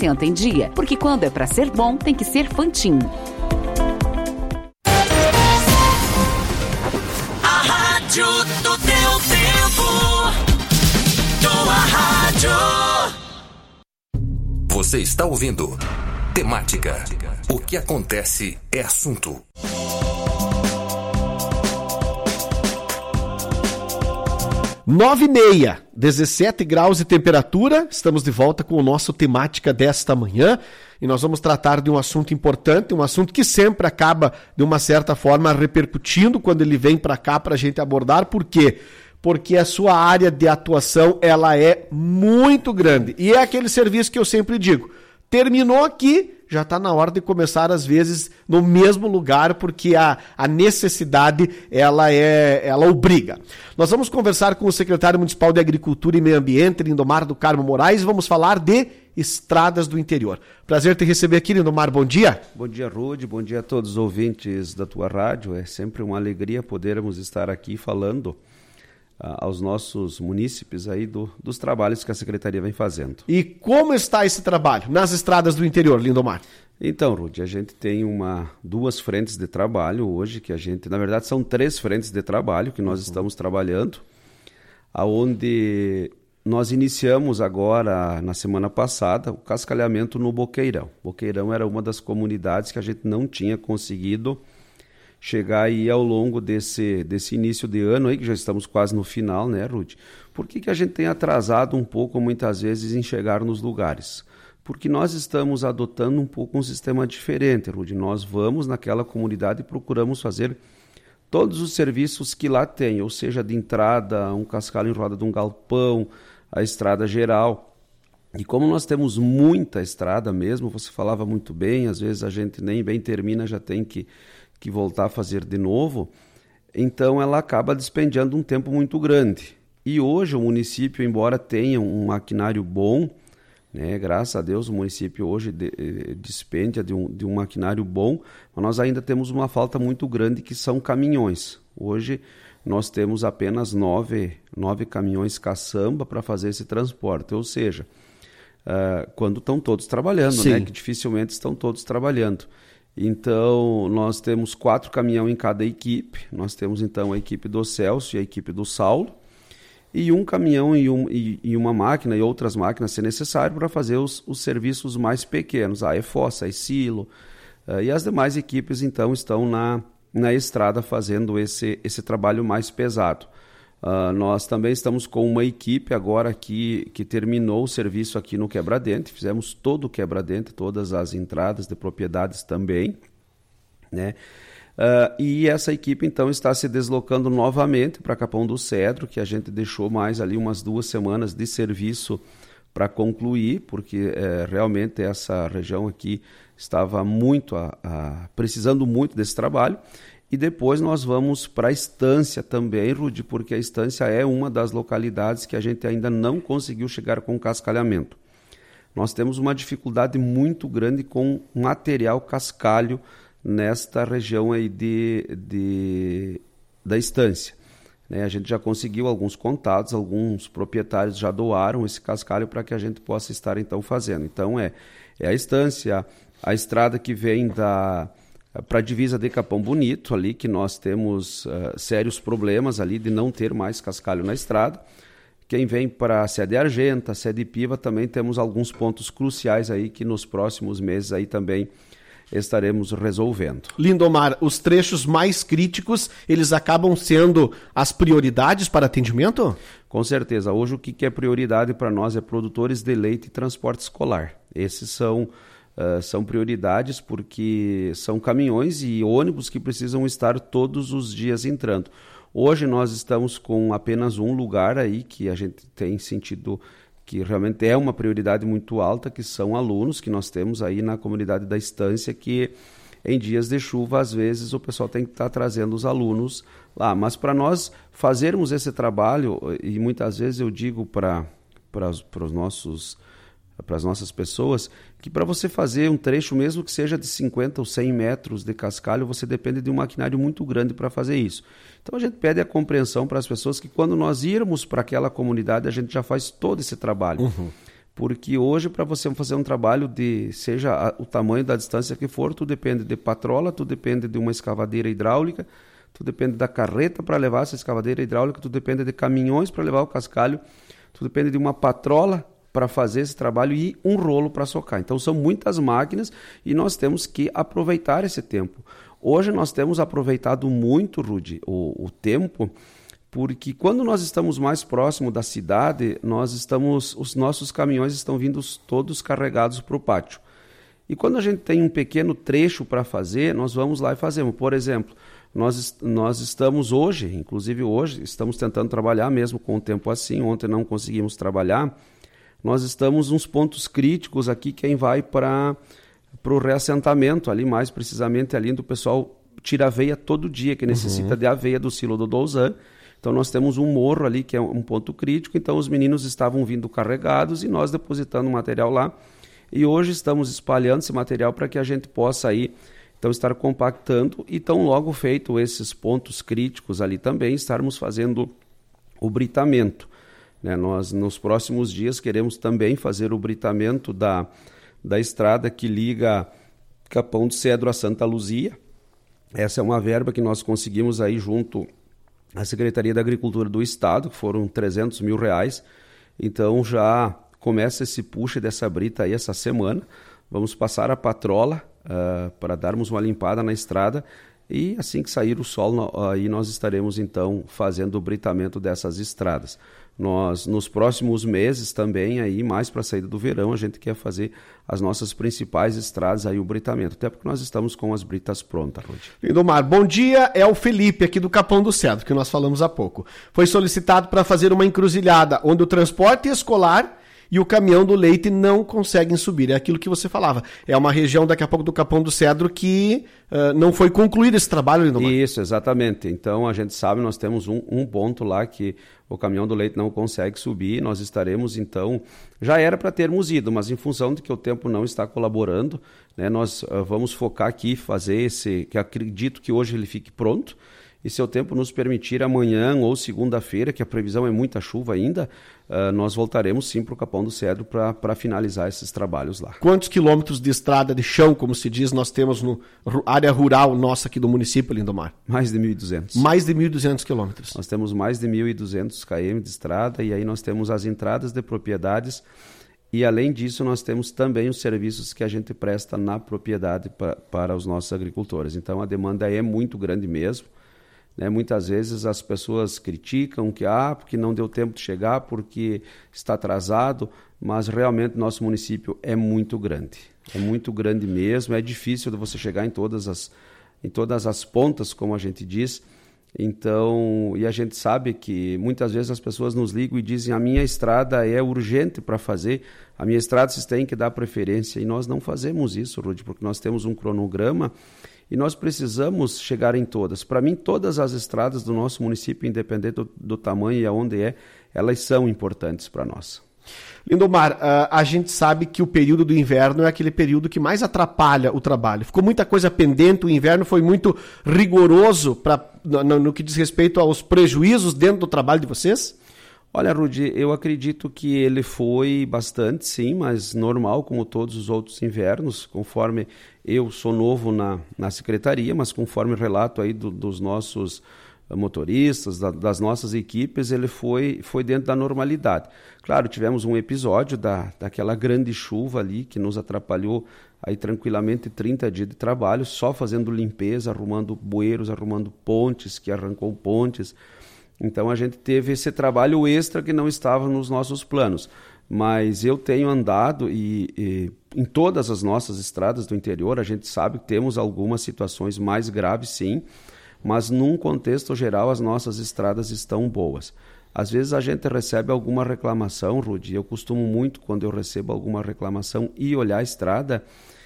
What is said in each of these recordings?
60 em dia, porque quando é pra ser bom, tem que ser Fantin. A rádio do teu tempo. Tua rádio. Você está ouvindo Temática. O que acontece é assunto. 9h30, 17 graus de temperatura. Estamos de volta com o nosso Temática desta manhã e nós vamos tratar de um assunto importante, um assunto que sempre acaba, de uma certa forma, repercutindo quando ele vem para cá para a gente abordar. Por quê? Porque a sua área de atuação ela é muito grande e é aquele serviço que eu sempre digo, terminou aqui, já está na hora de começar, às vezes, no mesmo lugar, porque a necessidade, ela obriga. Nós vamos conversar com o secretário municipal de Agricultura e Meio Ambiente, Lindomar do Carmo Moraes, e vamos falar de estradas do interior. Prazer te receber aqui, Lindomar, bom dia. Bom dia, Rude, bom dia a todos os ouvintes da tua rádio. É sempre uma alegria podermos estar aqui falando aos nossos munícipes aí dos trabalhos que a Secretaria vem fazendo. E como está esse trabalho nas estradas do interior, Lindomar? Então, Rude, a gente tem duas frentes de trabalho hoje, que na verdade são 3 frentes de trabalho que nós estamos trabalhando, aonde nós iniciamos agora, na semana passada, o cascalhamento no Boqueirão. Boqueirão era uma das comunidades que a gente não tinha conseguido chegar aí ao longo desse início de ano aí, que já estamos quase no final, né, Rude? Por que a gente tem atrasado um pouco, muitas vezes, em chegar nos lugares? Porque nós estamos adotando um pouco um sistema diferente, Rude. Nós vamos naquela comunidade e procuramos fazer todos os serviços que lá tem, ou seja, de entrada, um cascalho em roda de um galpão, a estrada geral. E como nós temos muita estrada mesmo, você falava muito bem, às vezes a gente nem bem termina, já tem que voltar a fazer de novo, então ela acaba dispendiando um tempo muito grande. E hoje o município, embora tenha um maquinário bom, né, graças a Deus o município hoje dispendia de um maquinário bom, mas nós ainda temos uma falta muito grande que são caminhões. Hoje nós temos apenas 9 caminhões caçamba para fazer esse transporte, ou seja, quando estão todos trabalhando, né, que dificilmente estão todos trabalhando. Então, nós temos 4 caminhões em cada equipe. Nós temos, então, a equipe do Celso e a equipe do Saulo. E um caminhão e uma máquina e outras máquinas, se necessário, para fazer os serviços mais pequenos. A EFOS, a ESILO e as demais equipes, então, estão na estrada fazendo esse trabalho mais pesado. Nós também estamos com uma equipe agora que terminou o serviço aqui no Quebra-Dente, fizemos todo o Quebra-Dente, todas as entradas de propriedades também, né? E essa equipe então está se deslocando novamente para Capão do Cedro, que a gente deixou mais ali umas 2 semanas de serviço para concluir, porque realmente essa região aqui estava muito precisando muito desse trabalho. E depois nós vamos para a Estância também, Rude, porque a Estância é uma das localidades que a gente ainda não conseguiu chegar com o cascalhamento. Nós temos uma dificuldade muito grande com material cascalho nesta região aí da Estância. A gente já conseguiu alguns contatos, alguns proprietários já doaram esse cascalho para que a gente possa estar então fazendo. Então é a Estância, a estrada que vem para a divisa de Capão Bonito, ali que nós temos sérios problemas ali de não ter mais cascalho na estrada. Quem vem para a Sede Argenta, Sede Piva, também temos alguns pontos cruciais aí que nos próximos meses aí também estaremos resolvendo. Lindomar, os trechos mais críticos, eles acabam sendo as prioridades para atendimento? Com certeza. Hoje o que é prioridade para nós é produtores de leite e transporte escolar. Esses são prioridades porque são caminhões e ônibus que precisam estar todos os dias entrando. Hoje nós estamos com apenas um lugar aí que a gente tem sentido que realmente é uma prioridade muito alta, que são alunos que nós temos aí na comunidade da Estância, que em dias de chuva, às vezes, o pessoal tem que estar trazendo os alunos lá. Mas para nós fazermos esse trabalho, e muitas vezes eu digo para as nossas pessoas, que para você fazer um trecho, mesmo que seja de 50 ou 100 metros de cascalho, você depende de um maquinário muito grande para fazer isso. Então a gente pede a compreensão para as pessoas que quando nós irmos para aquela comunidade, a gente já faz todo esse trabalho. Porque hoje, para você fazer um trabalho de, seja o tamanho da distância que for, tu depende de patrola, tu depende de uma escavadeira hidráulica, tu depende da carreta para levar essa escavadeira hidráulica, tu depende de caminhões para levar o cascalho, tu depende de uma patrola para fazer esse trabalho e um rolo para socar. Então são muitas máquinas e nós temos que aproveitar esse tempo. Hoje nós temos aproveitado muito, Rudy, o tempo, porque quando nós estamos mais próximo da cidade, os nossos caminhões estão vindo todos carregados para o pátio. E quando a gente tem um pequeno trecho para fazer, nós vamos lá e fazemos. Por exemplo, nós estamos hoje, inclusive hoje, estamos tentando trabalhar mesmo com o tempo assim, ontem não conseguimos trabalhar, nós estamos uns pontos críticos aqui, quem vai para o reassentamento, ali mais precisamente ali do pessoal tira aveia todo dia, que necessita de aveia do silo do Douzan. Então nós temos um morro ali que é um ponto crítico, então os meninos estavam vindo carregados e nós depositando o material lá. E hoje estamos espalhando esse material para que a gente possa aí, então, estar compactando e tão logo feito esses pontos críticos ali também, estarmos fazendo o britamento. Né? Nós, nos próximos dias, queremos também fazer o britamento da estrada que liga Capão do Cedro a Santa Luzia. Essa é uma verba que nós conseguimos aí junto à Secretaria da Agricultura do Estado, que foram R$300 mil. Então já começa esse puxa dessa brita aí essa semana. Vamos passar a patrola para darmos uma limpada na estrada e assim que sair o sol, aí nós estaremos então fazendo o britamento dessas estradas. Nós, nos próximos meses também, aí, mais para a saída do verão, a gente quer fazer as nossas principais estradas, aí o britamento, até porque nós estamos com as britas prontas, Rudy. Lindomar, bom dia, é o Felipe aqui do Capão do Cedro, que nós falamos há pouco. Foi solicitado para fazer uma encruzilhada onde o transporte escolar e o caminhão do leite não conseguem subir. É aquilo que você falava. É uma região, daqui a pouco, do Capão do Cedro que não foi concluído esse trabalho, Lindomar. Isso, exatamente. Então, a gente sabe, nós temos um ponto lá que o caminhão do leite não consegue subir. Nós estaremos, então... Já era para termos ido, mas em função de que o tempo não está colaborando, né, nós vamos focar aqui, fazer esse... que acredito que hoje ele fique pronto. E se o tempo nos permitir, amanhã ou segunda-feira, que a previsão é muita chuva ainda, nós voltaremos sim para o Capão do Cedro para finalizar esses trabalhos lá. Quantos quilômetros de estrada de chão, como se diz, nós temos na área rural nossa aqui do município, Lindomar? Mais de 1.200. Mais de 1.200 quilômetros. Nós temos mais de 1.200 km de estrada e aí nós temos as entradas de propriedades e além disso nós temos também os serviços que a gente presta na propriedade para os nossos agricultores. Então a demanda é muito grande mesmo. Né? Muitas vezes as pessoas criticam que porque não deu tempo de chegar, porque está atrasado, mas realmente nosso município é muito grande mesmo, é difícil de você chegar em todas as pontas, como a gente diz. Então, e a gente sabe que muitas vezes as pessoas nos ligam e dizem: a minha estrada é urgente para fazer, a minha estrada vocês têm que dar preferência, e nós não fazemos isso, Rudy, porque nós temos um cronograma e nós precisamos chegar em todas. Para mim, todas as estradas do nosso município, independente do tamanho e aonde elas são importantes para nós. Lindomar, a gente sabe que o período do inverno é aquele período que mais atrapalha o trabalho. Ficou muita coisa pendente, o inverno foi muito rigoroso no que diz respeito aos prejuízos dentro do trabalho de vocês? Olha, Rudy, eu acredito que ele foi bastante, sim, mas normal, como todos os outros invernos, conforme eu sou novo na secretaria, mas conforme relato aí dos nossos motoristas, das nossas equipes, ele foi dentro da normalidade. Claro, tivemos um episódio daquela grande chuva ali que nos atrapalhou aí tranquilamente 30 dias de trabalho, só fazendo limpeza, arrumando bueiros, arrumando pontes, que arrancou pontes. Então a gente teve esse trabalho extra que não estava nos nossos planos. Mas eu tenho andado e em todas as nossas estradas do interior, a gente sabe que temos algumas situações mais graves, sim, mas num contexto geral as nossas estradas estão boas. Às vezes a gente recebe alguma reclamação, Rudy, eu costumo muito, quando eu recebo alguma reclamação, ir olhar a estrada,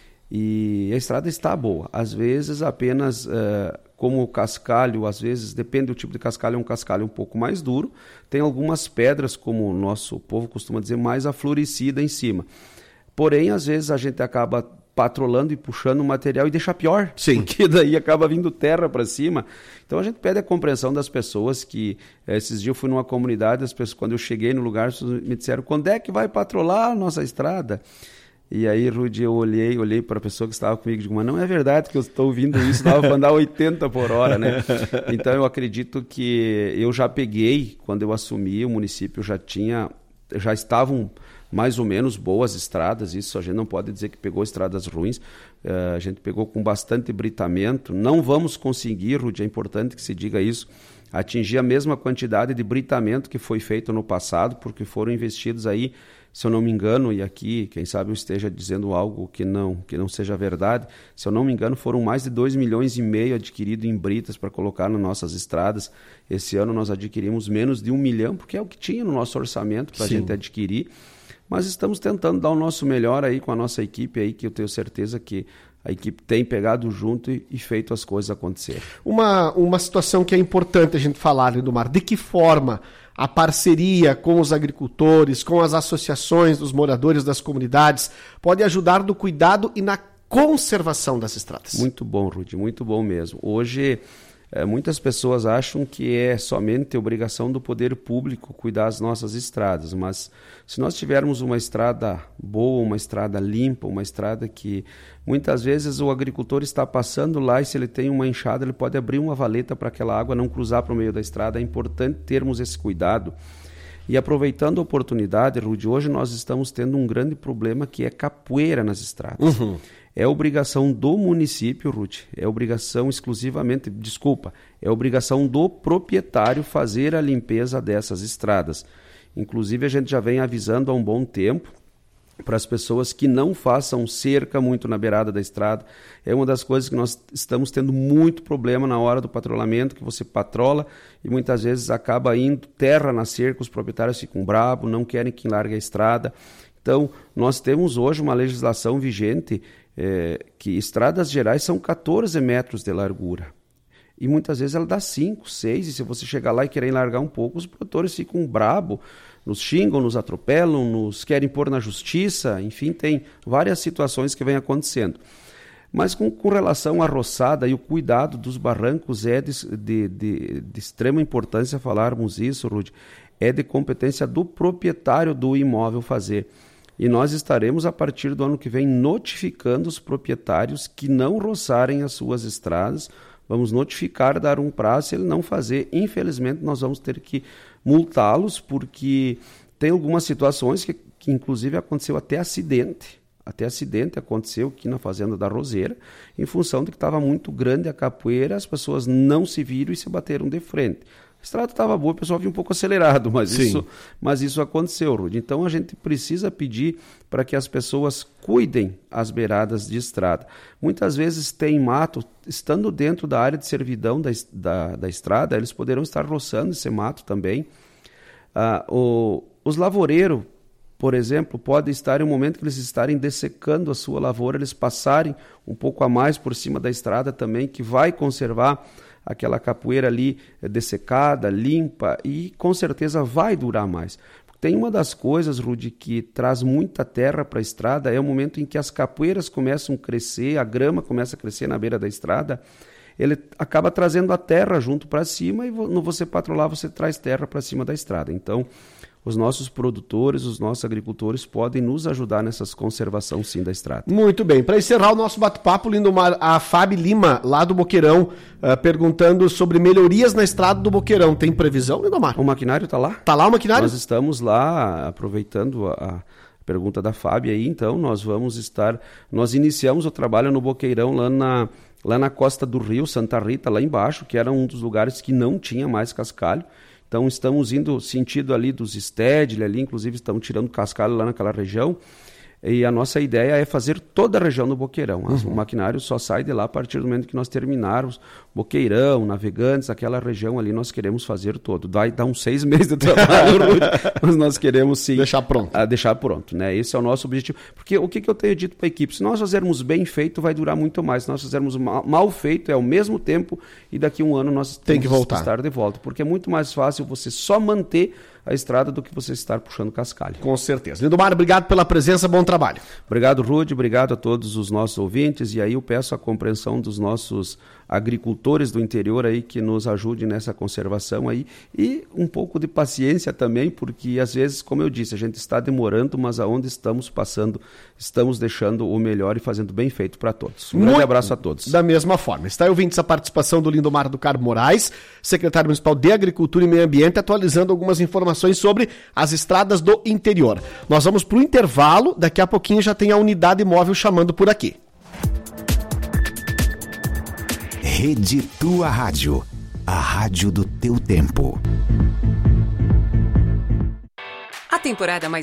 e a estrada está boa. Às vezes apenas, como o cascalho, às vezes, depende do tipo de cascalho, é um cascalho um pouco mais duro, tem algumas pedras, como o nosso povo costuma dizer, mais aflorescida em cima. Porém, às vezes a gente acaba patrolando e puxando o material e deixar pior. Sim. Porque daí acaba vindo terra para cima. Então a gente pede a compreensão das pessoas que... esses dias eu fui numa comunidade, as pessoas, quando eu cheguei no lugar, as pessoas me disseram, quando é que vai patrolar a nossa estrada? E aí, Rudy, eu olhei para a pessoa que estava comigo e digo, mas não é verdade que eu estou ouvindo isso, dava para andar 80 por hora, né? Então eu acredito que eu já peguei, quando eu assumi, o município já estavam mais ou menos boas estradas, isso a gente não pode dizer que pegou estradas ruins, a gente pegou com bastante britamento, não vamos conseguir, Rudy, é importante que se diga isso, atingir a mesma quantidade de britamento que foi feito no passado, porque foram investidos aí, se eu não me engano, e aqui, quem sabe eu esteja dizendo algo que não seja verdade, se eu não me engano, foram mais de 2,5 milhões adquiridos em britas para colocar nas nossas estradas. Esse ano nós adquirimos menos de 1 milhão, porque é o que tinha no nosso orçamento para a gente adquirir. Mas estamos tentando dar o nosso melhor aí com a nossa equipe aí, que eu tenho certeza que a equipe tem pegado junto e feito as coisas acontecer. Uma situação que é importante a gente falar, Lindomar, de que forma a parceria com os agricultores, com as associações dos moradores das comunidades, pode ajudar no cuidado e na conservação das estradas? Muito bom, Rudy, muito bom mesmo. Hoje, muitas pessoas acham que é somente obrigação do poder público cuidar das nossas estradas, mas se nós tivermos uma estrada boa, uma estrada limpa, uma estrada que muitas vezes o agricultor está passando lá e se ele tem uma enxada, ele pode abrir uma valeta para aquela água não cruzar para o meio da estrada. É importante termos esse cuidado. E aproveitando a oportunidade, Rudy, hoje nós estamos tendo um grande problema que é capoeira nas estradas. Uhum. É obrigação do município, Ruth, é obrigação é obrigação do proprietário fazer a limpeza dessas estradas. Inclusive a gente já vem avisando há um bom tempo para as pessoas que não façam cerca muito na beirada da estrada. É uma das coisas que nós estamos tendo muito problema na hora do patrulhamento, que você patrola e muitas vezes acaba indo terra na cerca, os proprietários ficam bravos, não querem que largue a estrada. Então, nós temos hoje uma legislação vigente que estradas gerais são 14 metros de largura. E muitas vezes ela dá 5, 6, e se você chegar lá e querer largar um pouco, os produtores ficam bravos, nos xingam, nos atropelam, nos querem pôr na justiça, enfim, tem várias situações que vêm acontecendo. Mas com relação à roçada e o cuidado dos barrancos é de extrema importância falarmos isso, Rudy, é de competência do proprietário do imóvel fazer. E nós estaremos, a partir do ano que vem, notificando os proprietários que não roçarem as suas estradas. Vamos notificar, dar um prazo. Se ele não fazer, infelizmente, nós vamos ter que multá-los, porque tem algumas situações que inclusive, aconteceu até acidente. Até acidente aconteceu aqui na Fazenda da Roseira, em função de que estava muito grande a capoeira, as pessoas não se viram e se bateram de frente. A estrada estava boa, o pessoal vinha um pouco acelerado, mas isso aconteceu, Rudy. Então a gente precisa pedir para que as pessoas cuidem as beiradas de estrada. Muitas vezes tem mato, estando dentro da área de servidão da estrada, eles poderão estar roçando esse mato também. Os lavoureiros, por exemplo, pode estar em um momento que eles estarem dessecando a sua lavoura, eles passarem um pouco a mais por cima da estrada também, que vai conservar aquela capoeira ali dessecada, limpa, e com certeza vai durar mais. Tem uma das coisas, Rudy, que traz muita terra para a estrada, é o momento em que as capoeiras começam a crescer, a grama começa a crescer na beira da estrada, ele acaba trazendo a terra junto para cima, e no você patrolar, você traz terra para cima da estrada. Então, os nossos produtores, os nossos agricultores podem nos ajudar nessas conservação sim da estrada. Muito bem. Para encerrar o nosso bate-papo, Lindomar, a Fábio Lima, lá do Boqueirão, perguntando sobre melhorias na estrada do Boqueirão. Tem previsão, Lindomar? O maquinário está lá. Está lá o maquinário? Nós estamos lá, aproveitando a pergunta da Fábio aí, então nós iniciamos o trabalho no Boqueirão lá na costa do Rio, Santa Rita, lá embaixo, que era um dos lugares que não tinha mais cascalho. Então estamos indo sentido ali dos Stedley, ali inclusive estamos tirando cascalho lá naquela região, e a nossa ideia é fazer toda a região do Boqueirão. O maquinário só sai de lá a partir do momento que nós terminarmos Boqueirão, Navegantes, aquela região ali nós queremos fazer todo. Vai dar uns 6 meses de trabalho, mas nós queremos sim deixar pronto, né? Esse é o nosso objetivo. Porque o que eu tenho dito para a equipe? Se nós fizermos bem feito, vai durar muito mais. Se nós fizermos mal feito, é ao mesmo tempo, e daqui a um ano nós temos que estar de volta. Porque é muito mais fácil você só manter a estrada do que você estar puxando cascalho. Com certeza. Lindomar, obrigado pela presença, bom trabalho. Obrigado, Rude, obrigado a todos os nossos ouvintes, e aí eu peço a compreensão dos nossos agricultores do interior aí que nos ajudem nessa conservação aí, e um pouco de paciência também, porque às vezes, como eu disse, a gente está demorando, mas aonde estamos passando, estamos deixando o melhor e fazendo bem feito para todos. Um grande abraço a todos. Da mesma forma. Está aí ouvindo essa participação do Lindomar do Carmo Moraes, secretário municipal de Agricultura e Meio Ambiente, atualizando algumas informações sobre as estradas do interior. Nós vamos para o intervalo, daqui a pouquinho já tem a unidade móvel chamando por aqui. Rede Tua Rádio, a rádio do teu tempo. A temporada mais